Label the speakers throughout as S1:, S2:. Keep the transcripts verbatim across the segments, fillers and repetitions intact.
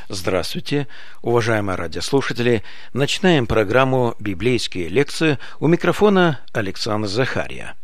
S1: Здравствуйте, уважаемые радиослушатели. Начинаем программу «Библейские лекции». У микрофона Александр Захария.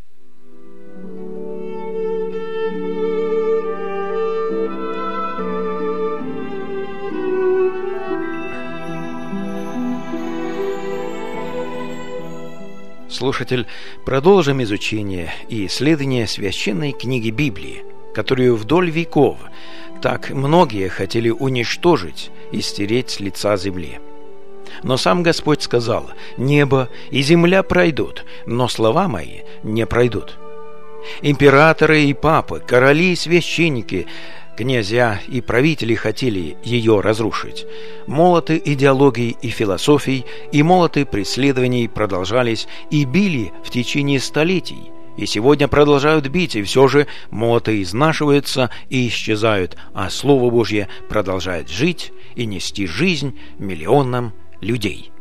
S1: Слушатель, продолжим изучение и исследование священной книги Библии, которую вдоль веков так многие хотели уничтожить и стереть с лица земли. Но сам Господь сказал: «Небо и земля пройдут, но слова мои не пройдут». Императоры и папы, короли и священники, князья и правители хотели ее разрушить. Молоты идеологий и философий и молоты преследований продолжались и били в течение столетий, и сегодня продолжают бить, и все же молоты изнашиваются и исчезают, а Слово Божье продолжает жить и нести жизнь миллионам людей.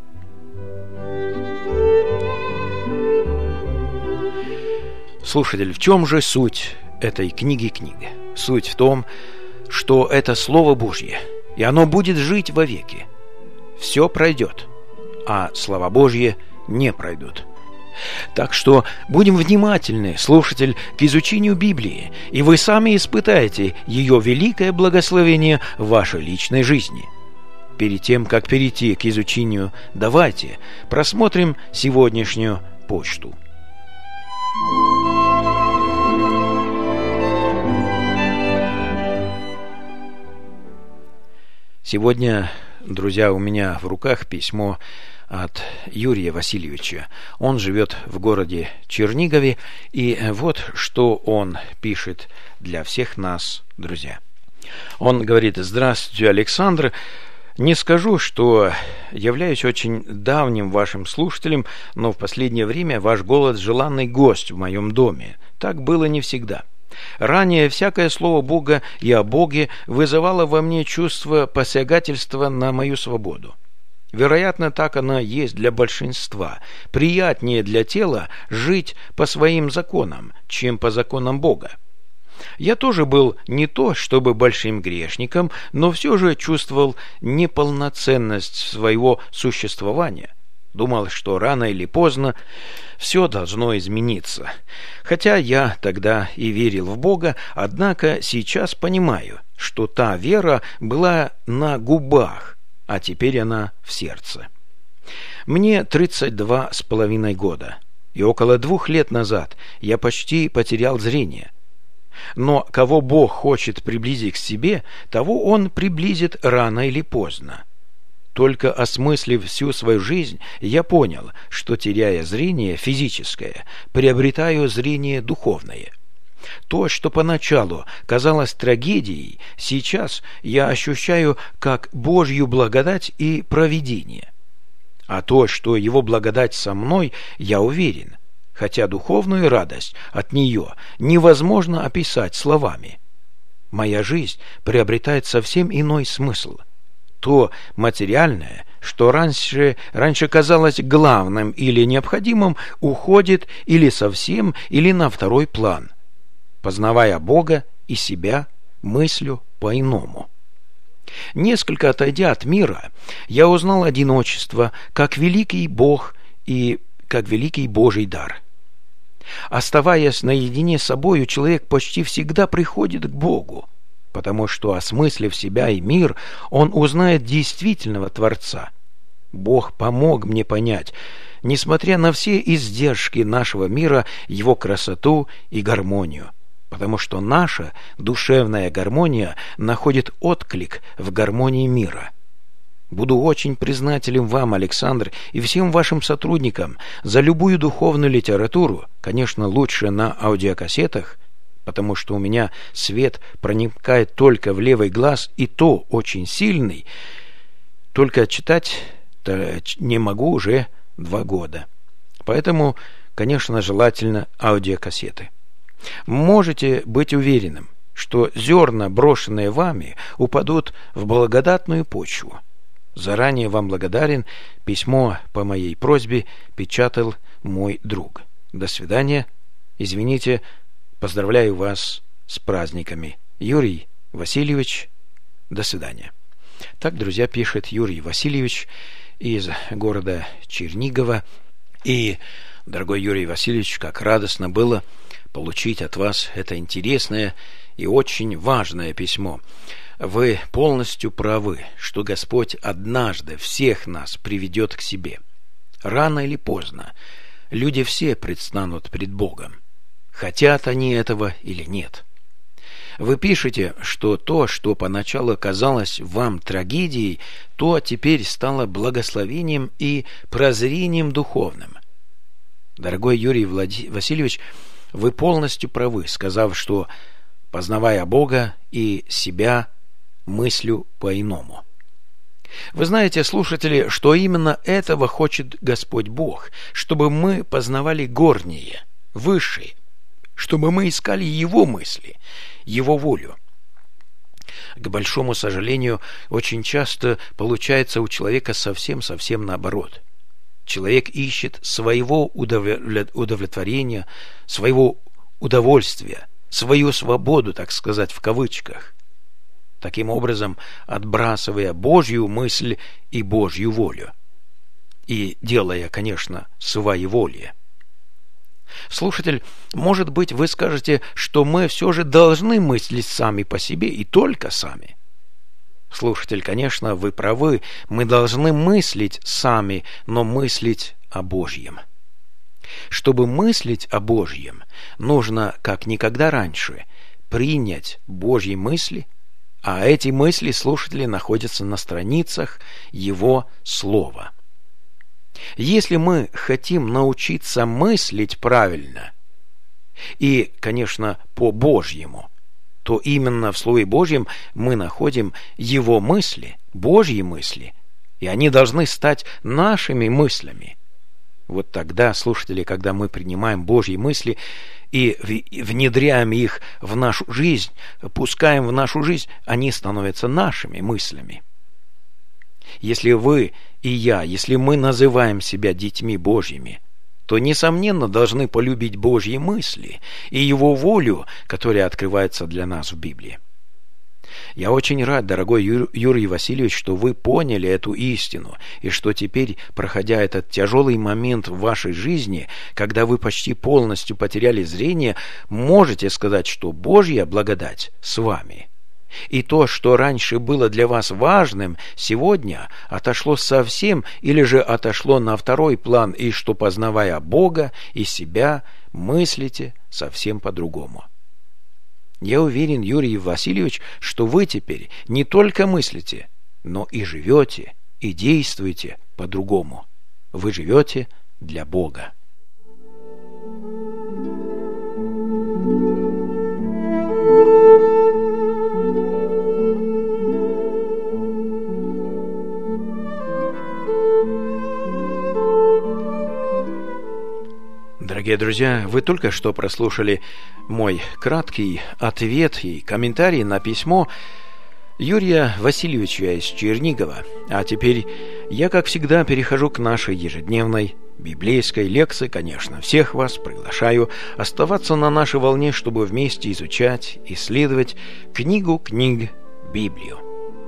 S1: Слушатель, в чем же суть этой книги книги? Суть в том, что это Слово Божье, и оно будет жить вовеки. Все пройдет, а слова Божьи не пройдут. Так что будем внимательны, слушатель, к изучению Библии, и вы сами испытаете ее великое благословение в вашей личной жизни. Перед тем, как перейти к изучению, давайте просмотрим сегодняшнюю почту. Сегодня, друзья, у меня в руках письмо от Юрия Васильевича. Он живет в городе Чернигове, и вот что он пишет для всех нас, друзья. Он говорит: «Здравствуйте, Александр. Не скажу, что являюсь очень давним вашим слушателем, но в последнее время ваш голос – желанный гость в моем доме. Так было не всегда. Ранее всякое слово Бога и о Боге вызывало во мне чувство посягательства на мою свободу. Вероятно, так оно есть для большинства. Приятнее для тела жить по своим законам, чем по законам Бога. Я тоже был не то чтобы большим грешником, но все же чувствовал неполноценность своего существования. Думал, что рано или поздно все должно измениться. Хотя я тогда и верил в Бога, однако сейчас понимаю, что та вера была на губах, а теперь она в сердце. Мне тридцать два с половиной года, и около двух лет назад я почти потерял зрение. Но кого Бог хочет приблизить к себе, того Он приблизит рано или поздно. Только осмыслив всю свою жизнь, я понял, что, теряя зрение физическое, приобретаю зрение духовное. То, что поначалу казалось трагедией, сейчас я ощущаю как Божью благодать и провидение. А то, что Его благодать со мной, я уверен, хотя духовную радость от нее невозможно описать словами. Моя жизнь приобретает совсем иной смысл. То материальное, что раньше, раньше казалось главным или необходимым, уходит или совсем, или на второй план, познавая Бога и себя, мыслю по-иному. Несколько отойдя от мира, я узнал одиночество как великий Бог и как великий Божий дар. Оставаясь наедине с собою, человек почти всегда приходит к Богу, потому что, осмыслив себя и мир, он узнает действительного Творца. Бог помог мне понять, несмотря на все издержки нашего мира, его красоту и гармонию, потому что наша душевная гармония находит отклик в гармонии мира. Буду очень признателен вам, Александр, и всем вашим сотрудникам за любую духовную литературу, конечно, лучше на аудиокассетах, потому что у меня свет проникает только в левый глаз, и то очень сильный, только читать-то не могу уже два года. Поэтому, конечно, желательно аудиокассеты. Можете быть уверенным, что зерна, брошенные вами, упадут в благодатную почву. Заранее вам благодарен. Письмо по моей просьбе печатал мой друг. До свидания. Извините, поздравляю вас с праздниками. Юрий Васильевич, до свидания. Так, друзья, пишет Юрий Васильевич из города Чернигова. И, дорогой Юрий Васильевич, как радостно было получить от вас это интересное и очень важное письмо. Вы полностью правы, что Господь однажды всех нас приведет к себе. Рано или поздно люди все предстанут пред Богом, хотят они этого или нет. Вы пишете, что то, что поначалу казалось вам трагедией, то теперь стало благословением и прозрением духовным. Дорогой Юрий Влади... Васильевич, вы полностью правы, сказав, что, познавая Бога и себя, мыслю по-иному. Вы знаете, слушатели, что именно этого хочет Господь Бог, чтобы мы познавали горние, высшие, чтобы мы искали Его мысли, Его волю. К большому сожалению, очень часто получается у человека совсем-совсем наоборот. Человек ищет своего удовлетворения, своего удовольствия, свою свободу, так сказать, в кавычках, таким образом отбрасывая Божью мысль и Божью волю, и делая, конечно, своеволие. Слушатель, может быть, вы скажете, что мы все же должны мыслить сами по себе и только сами. Слушатель, конечно, вы правы, мы должны мыслить сами, но мыслить о Божьем. Чтобы мыслить о Божьем, нужно, как никогда раньше, принять Божьи мысли, а эти мысли, слушатели, находятся на страницах Его Слова. Если мы хотим научиться мыслить правильно и, конечно, по-божьему, то именно в Слове Божьем мы находим Его мысли, Божьи мысли, и они должны стать нашими мыслями. Вот тогда, слушатели, когда мы принимаем Божьи мысли и внедряем их в нашу жизнь, пускаем в нашу жизнь, они становятся нашими мыслями. Если вы и я, если мы называем себя детьми Божьими, то, несомненно, должны полюбить Божьи мысли и Его волю, которая открывается для нас в Библии. Я очень рад, дорогой Ю- Юрий Васильевич, что вы поняли эту истину, и что теперь, проходя этот тяжелый момент в вашей жизни, когда вы почти полностью потеряли зрение, можете сказать, что Божья благодать с вами. И то, что раньше было для вас важным, сегодня отошло совсем или же отошло на второй план, и что, познавая Бога и себя, мыслите совсем по-другому. Я уверен, Юрий Васильевич, что вы теперь не только мыслите, но и живете, и действуете по-другому. Вы живете для Бога. Дорогие друзья, вы только что прослушали мой краткий ответ и комментарий на письмо Юрия Васильевича из Чернигова. А теперь я, как всегда, перехожу к нашей ежедневной библейской лекции. Конечно, всех вас приглашаю оставаться на нашей волне, чтобы вместе изучать, исследовать книгу книг Библию.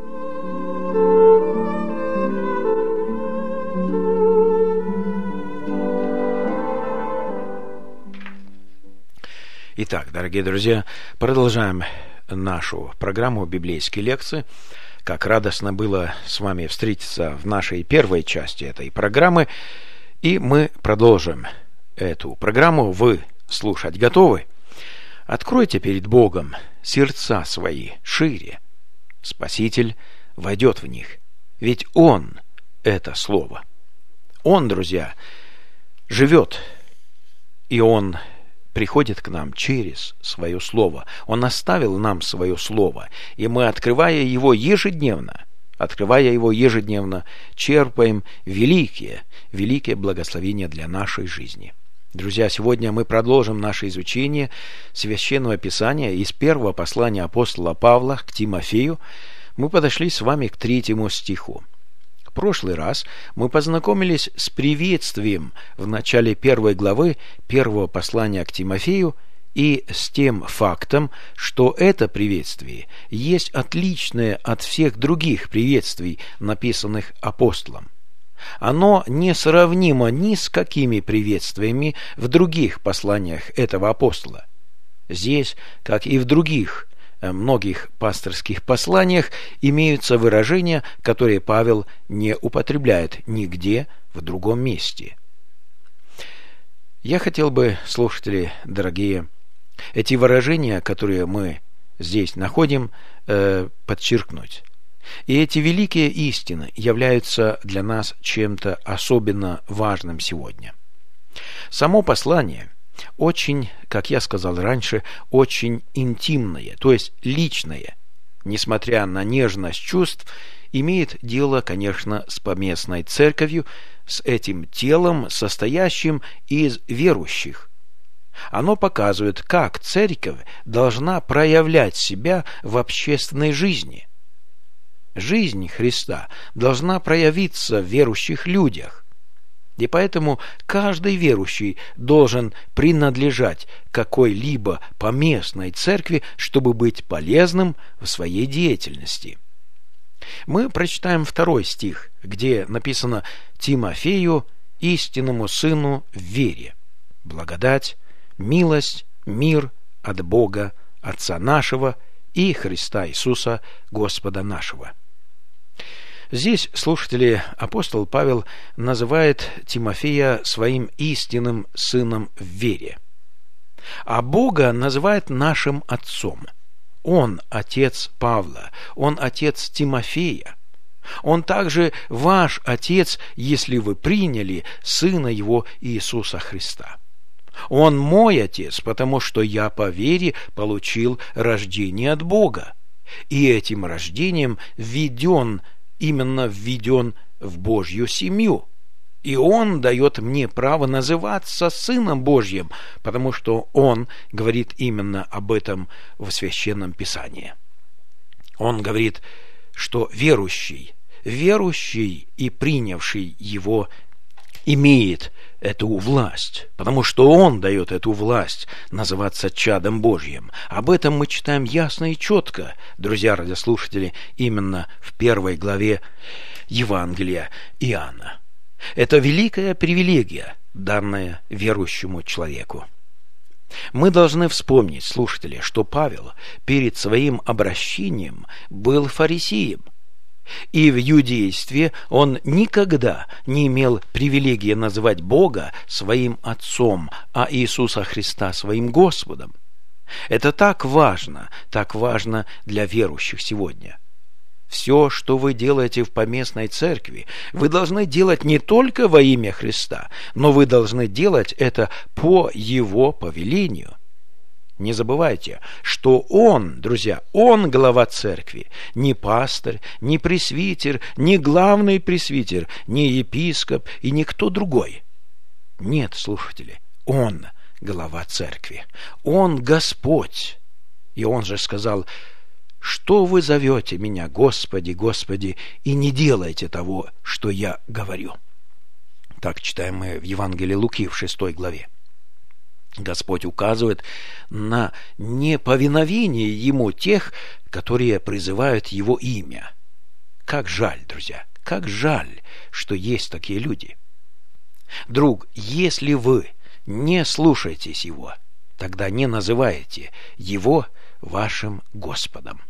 S1: Итак, дорогие друзья, продолжаем нашу программу библейские лекции. Как радостно было с вами встретиться в нашей первой части этой программы. И мы продолжим эту программу. Вы слушать готовы? Откройте перед Богом сердца свои шире. Спаситель войдет в них. Ведь Он – это Слово. Он, друзья, живет, и Он приходит к нам через свое Слово. Он оставил нам свое Слово, и мы, открывая его ежедневно, открывая его ежедневно, черпаем великие, великие благословения для нашей жизни. Друзья, сегодня мы продолжим наше изучение Священного Писания из первого послания апостола Павла к Тимофею. Мы подошли с вами к третьему стиху. В прошлый раз мы познакомились с приветствием в начале первой главы первого послания к Тимофею и с тем фактом, что это приветствие есть отличное от всех других приветствий, написанных апостолом. Оно несравнимо ни с какими приветствиями в других посланиях этого апостола. Здесь, как и в других многих пасторских посланиях, имеются выражения, которые Павел не употребляет нигде в другом месте. Я хотел бы, слушатели дорогие, эти выражения, которые мы здесь находим, подчеркнуть. И эти великие истины являются для нас чем-то особенно важным сегодня. Само послание очень, как я сказал раньше, очень интимное, то есть личное, несмотря на нежность чувств, имеет дело, конечно, с поместной церковью, с этим телом, состоящим из верующих. Оно показывает, как церковь должна проявлять себя в общественной жизни. Жизнь Христа должна проявиться в верующих людях. И поэтому каждый верующий должен принадлежать какой-либо поместной церкви, чтобы быть полезным в своей деятельности. Мы прочитаем второй стих, где написано «Тимофею, истинному сыну в вере, благодать, милость, мир от Бога, Отца нашего и Христа Иисуса, Господа нашего». Здесь, слушатели, апостол Павел называет Тимофея своим истинным сыном в вере. А Бога называет нашим отцом. Он отец Павла, он отец Тимофея. Он также ваш отец, если вы приняли сына его Иисуса Христа. Он мой отец, потому что я по вере получил рождение от Бога. И этим рождением введен именно введен в Божью семью. И Он дает мне право называться Сыном Божьим, потому что Он говорит именно об этом в Священном Писании. Он говорит, что верующий, верующий и принявший Его имеет эту власть, потому что Он дает эту власть называться чадом Божьим. Об этом мы читаем ясно и четко, друзья радиослушатели, именно в первой главе Евангелия Иоанна. Это великая привилегия, данная верующему человеку. Мы должны вспомнить, слушатели, что Павел перед своим обращением был фарисеем. И в иудействе он никогда не имел привилегии называть Бога своим Отцом, а Иисуса Христа своим Господом. Это так важно, так важно для верующих сегодня. Все, что вы делаете в поместной церкви, вы должны делать не только во имя Христа, но вы должны делать это по Его повелению. Не забывайте, что Он, друзья, Он глава церкви, не пастырь, не пресвитер, не главный пресвитер, не епископ и никто другой. Нет, слушатели, Он глава церкви, Он Господь. И Он же сказал: «Что вы зовете меня, Господи, Господи, и не делаете того, что я говорю?» Так читаем мы в Евангелии Луки в шестой главе. Господь указывает на неповиновение Ему тех, которые призывают Его имя. Как жаль, друзья, как жаль, что есть такие люди. Друг, если вы не слушаетесь Его, тогда не называете Его вашим Господом.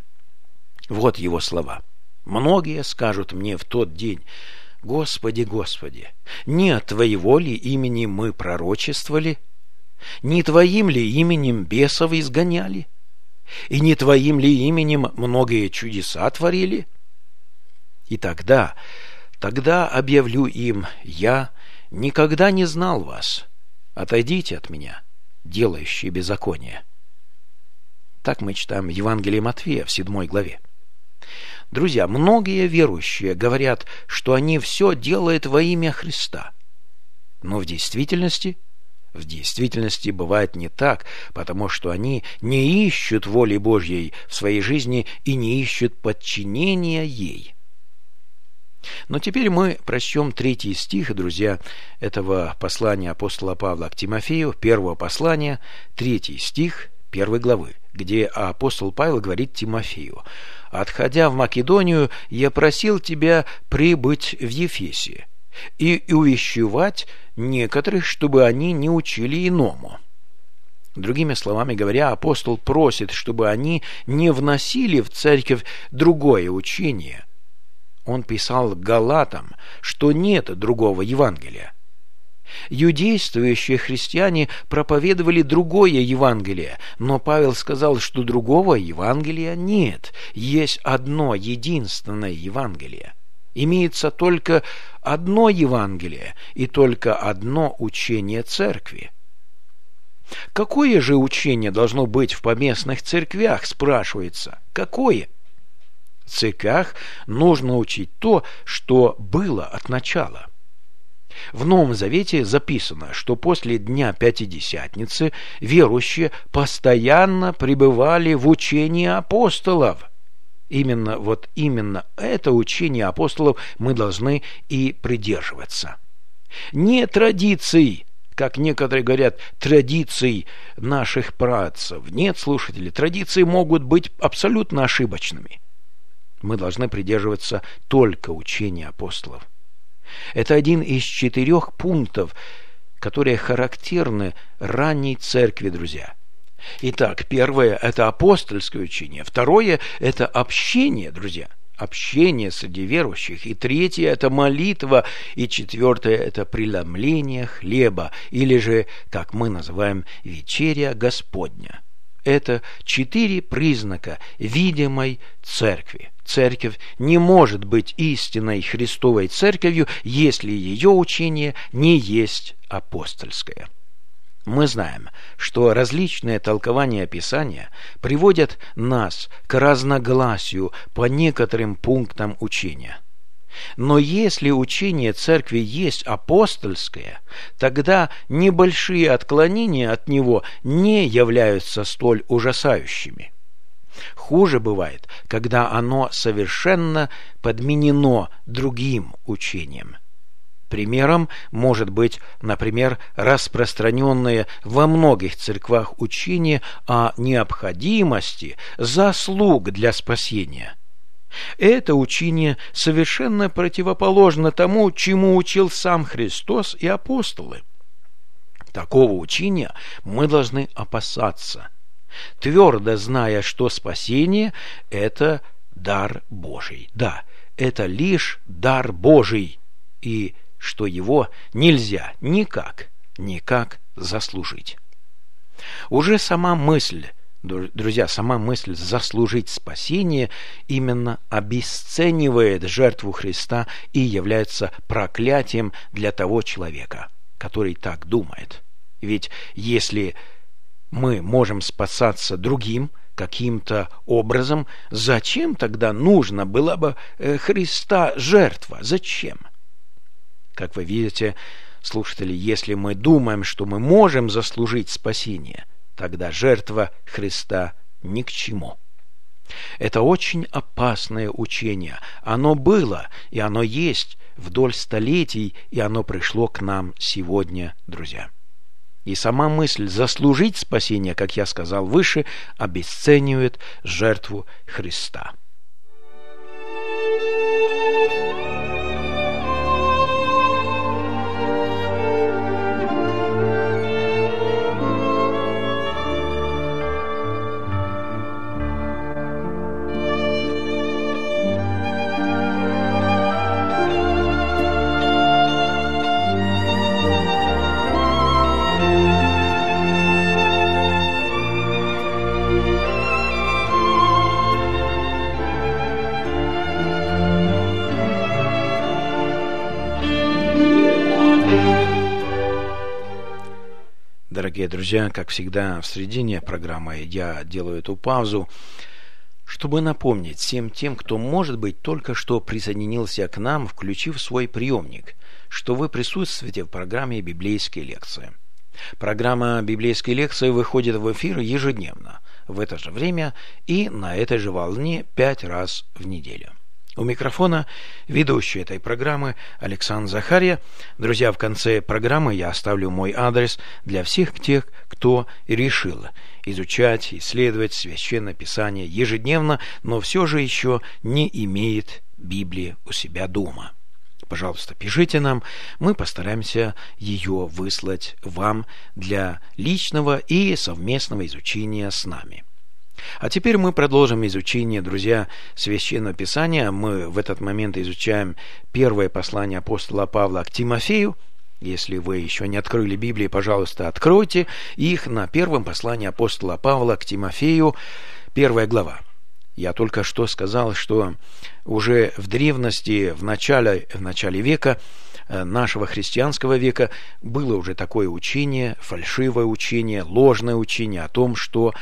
S1: Вот Его слова. «Многие скажут мне в тот день: Господи, Господи, не от Твоего ли имени мы пророчествовали? Не Твоим ли именем бесов изгоняли? И не Твоим ли именем многие чудеса творили? И тогда, тогда объявлю им: я никогда не знал вас. Отойдите от меня, делающие беззаконие». Так мы читаем в Евангелии Матфея в седьмой главе. Друзья, многие верующие говорят, что они все делают во имя Христа. Но в действительности, в действительности бывает не так, потому что они не ищут воли Божьей в своей жизни и не ищут подчинения ей. Но теперь мы прочтем третий стих, друзья, этого послания апостола Павла к Тимофею, первого послания, третий стих первой главы, где апостол Павел говорит Тимофею: «Отходя в Македонию, я просил тебя прибыть в Ефесе и увещевать некоторых, чтобы они не учили иному». Другими словами говоря, апостол просит, чтобы они не вносили в церковь другое учение. Он писал Галатам, что нет другого Евангелия. Иудействующие христиане проповедовали другое Евангелие, но Павел сказал, что другого Евангелия нет, есть одно единственное Евангелие. Имеется только одно Евангелие и только одно учение церкви. Какое же учение должно быть в поместных церквях, спрашивается? Какое? В церквях нужно учить то, что было от начала. В Новом Завете записано, что после Дня Пятидесятницы верующие постоянно пребывали в учении апостолов. Именно вот именно это учение апостолов мы должны и придерживаться. Не традиций, как некоторые говорят, традиций наших праотцев. Нет, слушатели, традиции могут быть абсолютно ошибочными. Мы должны придерживаться только учения апостолов. Это один из четырех пунктов, которые характерны ранней церкви, друзья. Итак, первое – это апостольское учение. Второе – это общение, друзья. Общение среди верующих. И третье – это молитва. И четвертое – это преломление хлеба. Или же, как мы называем, вечеря Господня. Это четыре признака видимой церкви. Церковь не может быть истинной Христовой церковью, если ее учение не есть апостольское. Мы знаем, что различные толкования Писания приводят нас к разногласию по некоторым пунктам учения. Но если учение церкви есть апостольское, тогда небольшие отклонения от него не являются столь ужасающими. Хуже бывает, когда оно совершенно подменено другим учением. Примером может быть, например, распространенное во многих церквах учение о необходимости заслуг для спасения. Это учение совершенно противоположно тому, чему учил сам Христос и апостолы. Такого учения мы должны опасаться, твердо зная, что спасение – это дар Божий. Да, это лишь дар Божий, и что его нельзя никак, никак заслужить. Уже сама мысль, друзья, сама мысль заслужить спасение именно обесценивает жертву Христа и является проклятием для того человека, который так думает. Ведь если мы можем спасаться другим каким-то образом, зачем тогда нужна была бы Христа жертва? Зачем? Как вы видите, слушатели, если мы думаем, что мы можем заслужить спасение, тогда жертва Христа ни к чему. Это очень опасное учение. Оно было, и оно есть вдоль столетий, и оно пришло к нам сегодня, друзья. И сама мысль заслужить спасение, как я сказал выше, обесценивает жертву Христа. Дорогие друзья, как всегда, в середине программы я делаю эту паузу, чтобы напомнить всем тем, кто, может быть, только что присоединился к нам, включив свой приемник, что вы присутствуете в программе «Библейские лекции». Программа «Библейские лекции» выходит в эфир ежедневно, в это же время и на этой же волне пять раз в неделю. У микрофона ведущий этой программы Александр Захарья. Друзья, в конце программы я оставлю мой адрес для всех тех, кто решил изучать, исследовать Священное Писание ежедневно, но все же еще не имеет Библии у себя дома. Пожалуйста, пишите нам, мы постараемся ее выслать вам для личного и совместного изучения с нами. А теперь мы продолжим изучение, друзья, Священного Писания. Мы в этот момент изучаем первое послание апостола Павла к Тимофею. Если вы еще не открыли Библии, пожалуйста, откройте их на первом послании апостола Павла к Тимофею, первая глава. Я только что сказал, что уже в древности, в начале, в начале века, нашего христианского века, было уже такое учение, фальшивое учение, ложное учение о том, что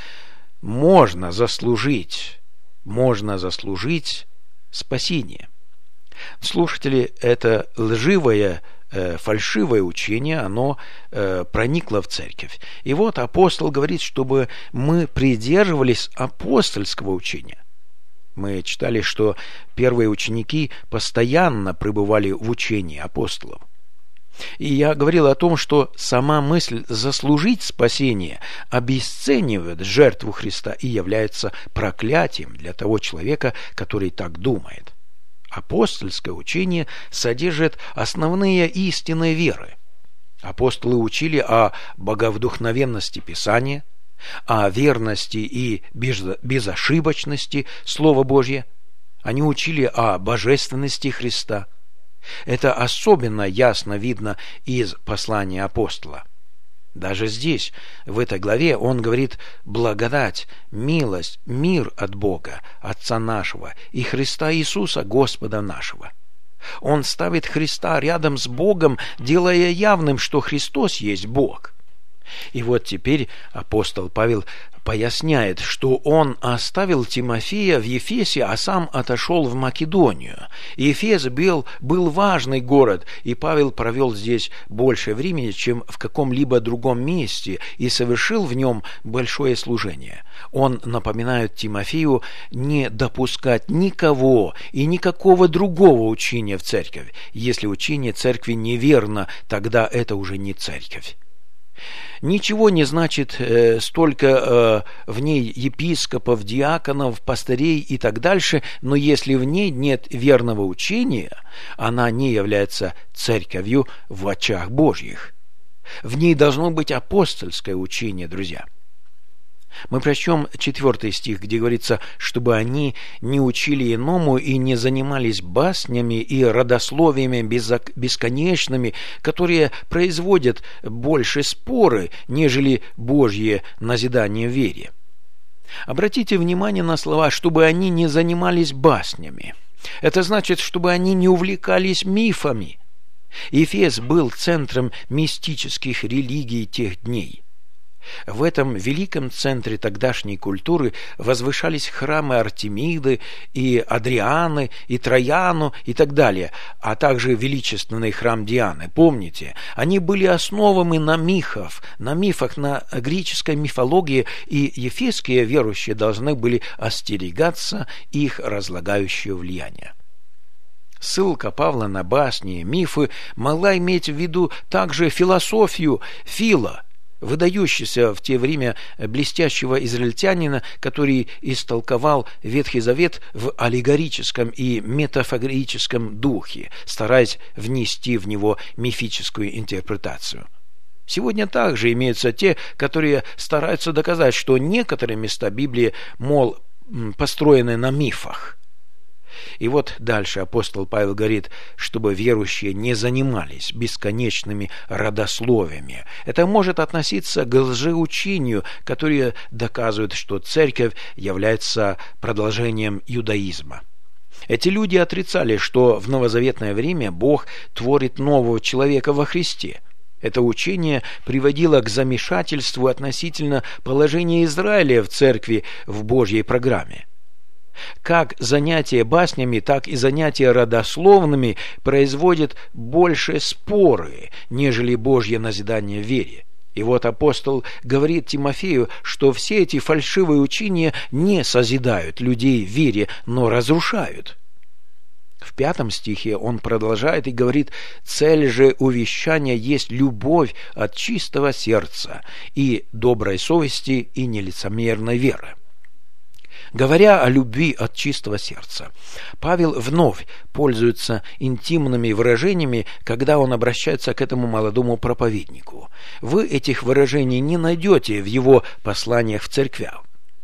S1: можно заслужить, можно заслужить спасение. Слушатели, это лживое, э, фальшивое учение, оно э, проникло в церковь. И вот апостол говорит, чтобы мы придерживались апостольского учения. Мы читали, что первые ученики постоянно пребывали в учении апостолов. И я говорил о том, что сама мысль заслужить спасение обесценивает жертву Христа и является проклятием для того человека, который так думает. Апостольское учение содержит основные истины веры. Апостолы учили о боговдохновенности Писания, о верности и безошибочности Слова Божьего. Они учили о божественности Христа. Это особенно ясно видно из послания апостола. Даже здесь, в этой главе, он говорит: благодать, милость, мир от Бога, Отца нашего, и Христа Иисуса, Господа нашего. Он ставит Христа рядом с Богом, делая явным, что Христос есть Бог. И вот теперь апостол Павел поясняет, что он оставил Тимофея в Ефесе, а сам отошел в Македонию. Ефес был, был важный город, и Павел провел здесь больше времени, чем в каком-либо другом месте, и совершил в нем большое служение. Он напоминает Тимофею не допускать никого и никакого другого учения в церковь. Если учение церкви неверно, тогда это уже не церковь. Ничего не значит э, столько э, в ней епископов, диаконов, пастырей и так дальше, но если в ней нет верного учения, она не является церковью в очах Божьих. В ней должно быть апостольское учение, друзья. Мы прочтем четвертый стих, где говорится, чтобы они не учили иному и не занимались баснями и родословиями бесконечными, которые производят больше споры, нежели Божье назидание в вере. Обратите внимание на слова, чтобы они не занимались баснями. Это значит, чтобы они не увлекались мифами. Ефес был центром мистических религий тех дней. В этом великом центре тогдашней культуры возвышались храмы Артемиды и Адрианы, и Трояну, и так далее, а также величественный храм Дианы. Помните, они были основаны на мифах, на мифах, на греческой мифологии, и ефесские верующие должны были остерегаться их разлагающего влияния. Ссылка Павла на басни и мифы могла иметь в виду также философию Фила, выдающийся в те время блестящего израильтянина, который истолковал Ветхий Завет в аллегорическом и метафорическом духе, стараясь внести в него мифическую интерпретацию. Сегодня также имеются те, которые стараются доказать, что некоторые места Библии, мол, построены на мифах. И вот дальше апостол Павел говорит, чтобы верующие не занимались бесконечными родословиями. Это может относиться к лжеучению, которое доказывает, что церковь является продолжением иудаизма. Эти люди отрицали, что в новозаветное время Бог творит нового человека во Христе. Это учение приводило к замешательству относительно положения Израиля в церкви в Божьей программе. Как занятия баснями, так и занятия родословными производят больше споры, нежели Божье назидание в вере. И вот апостол говорит Тимофею, что все эти фальшивые учения не созидают людей в вере, но разрушают. В пятом стихе он продолжает и говорит: «Цель же увещания есть любовь от чистого сердца и доброй совести и нелицемерной веры». Говоря о любви от чистого сердца, Павел вновь пользуется интимными выражениями, когда он обращается к этому молодому проповеднику. Вы этих выражений не найдете в его посланиях в церквях.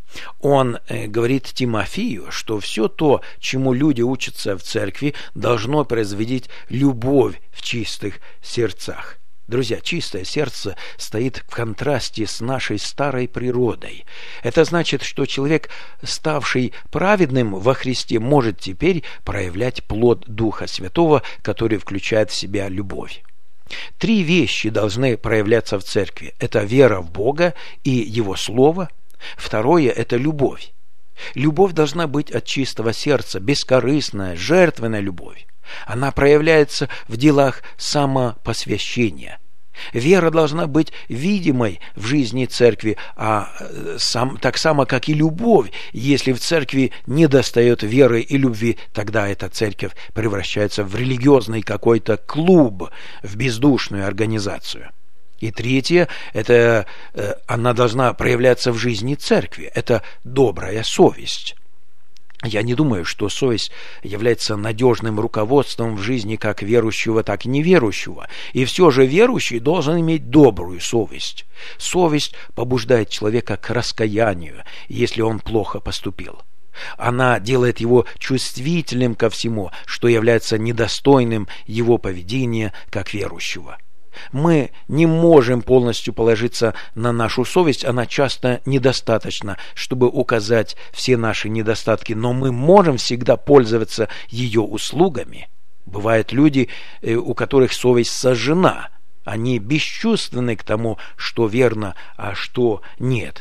S1: Он э, говорит Тимофею, что все то, чему люди учатся в церкви, должно производить любовь в чистых сердцах. Друзья, чистое сердце стоит в контрасте с нашей старой природой. Это значит, что человек, ставший праведным во Христе, может теперь проявлять плод Духа Святого, который включает в себя любовь. Три вещи должны проявляться в церкви. Это вера в Бога и Его Слово. Второе – это любовь. Любовь должна быть от чистого сердца, бескорыстная, жертвенная любовь. Она проявляется в делах самопосвящения. Вера должна быть видимой в жизни церкви, а сам, так само, как и любовь. Если в церкви недостает веры и любви, тогда эта церковь превращается в религиозный какой-то клуб, в бездушную организацию. И третье, это э, она должна проявляться в жизни церкви. Это добрая совесть. Я не думаю, что совесть является надежным руководством в жизни как верующего, так и неверующего. И все же верующий должен иметь добрую совесть. Совесть побуждает человека к раскаянию, если он плохо поступил. Она делает его чувствительным ко всему, что является недостойным его поведения как верующего. Мы не можем полностью положиться на нашу совесть, она часто недостаточна, чтобы указать все наши недостатки, но мы можем всегда пользоваться ее услугами. Бывают люди, у которых совесть сожжена, они бесчувственны к тому, что верно, а что нет.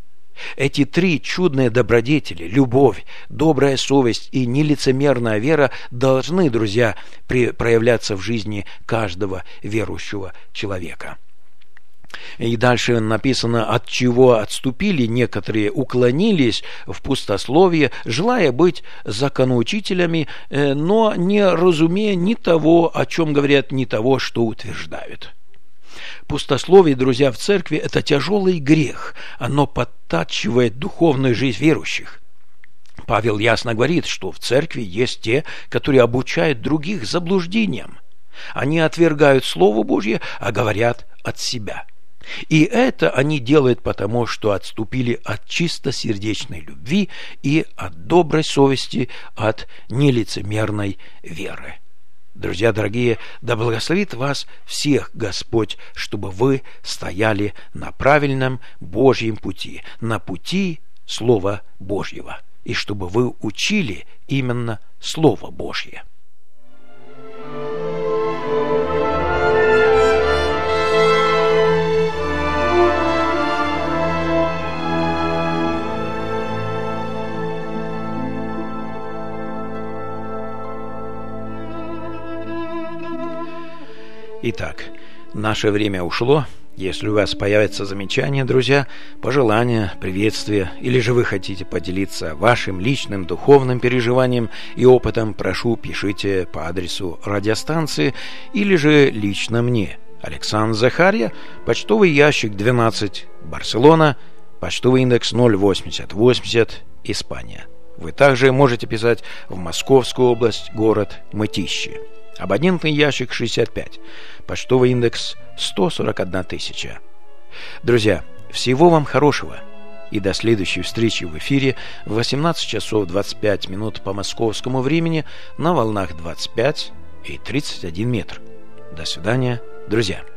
S1: Эти три чудные добродетели – любовь, добрая совесть и нелицемерная вера – должны, друзья, проявляться в жизни каждого верующего человека. И дальше написано: «От чего отступили некоторые, уклонились в пустословие, желая быть законоучителями, но не разумея ни того, о чем говорят, ни того, что утверждают». Пустословие, друзья, в церкви – это тяжелый грех. Оно подтачивает духовную жизнь верующих. Павел ясно говорит, что в церкви есть те, которые обучают других заблуждениям. Они отвергают Слово Божье, а говорят от себя. И это они делают потому, что отступили от чистосердечной любви и от доброй совести, от нелицемерной веры. Друзья дорогие, да благословит вас всех Господь, чтобы вы стояли на правильном Божьем пути, на пути Слова Божьего, и чтобы вы учили именно Слово Божье. Итак, наше время ушло. Если у вас появятся замечания, друзья, пожелания, приветствия, или же вы хотите поделиться вашим личным духовным переживанием и опытом, прошу, пишите по адресу радиостанции или же лично мне. Александр Захарья, почтовый ящик двенадцать, Барселона, почтовый индекс ноль восемьдесят восемьдесят, Испания. Вы также можете писать в Московскую область, город Мытищи. Абонентный ящик шестьдесят пять, почтовый индекс сто сорок одна тысяча. Друзья, всего вам хорошего и до следующей встречи в эфире в восемнадцать часов двадцать пять минут по московскому времени на волнах двадцать пять и тридцать один метр. До свидания, друзья.